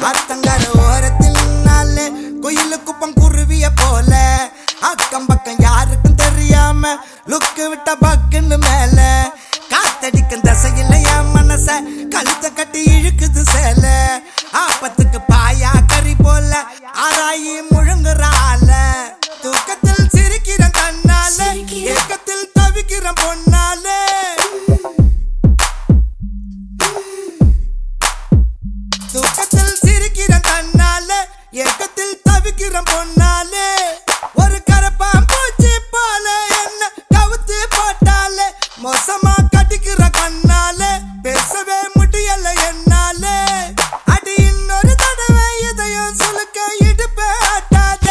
ஆத்தங்கர ஓரத்தில் நாளே கோயிலு குப்பம் குருவிய போல அக்கம் பக்கம் யாருக்கும் தெரியாம லுக்கு விட்ட பக்குன்னு மேல காத்தடிக்கும் தசையில என் மனச கழுத்த கட்டி இழுக்குது சேல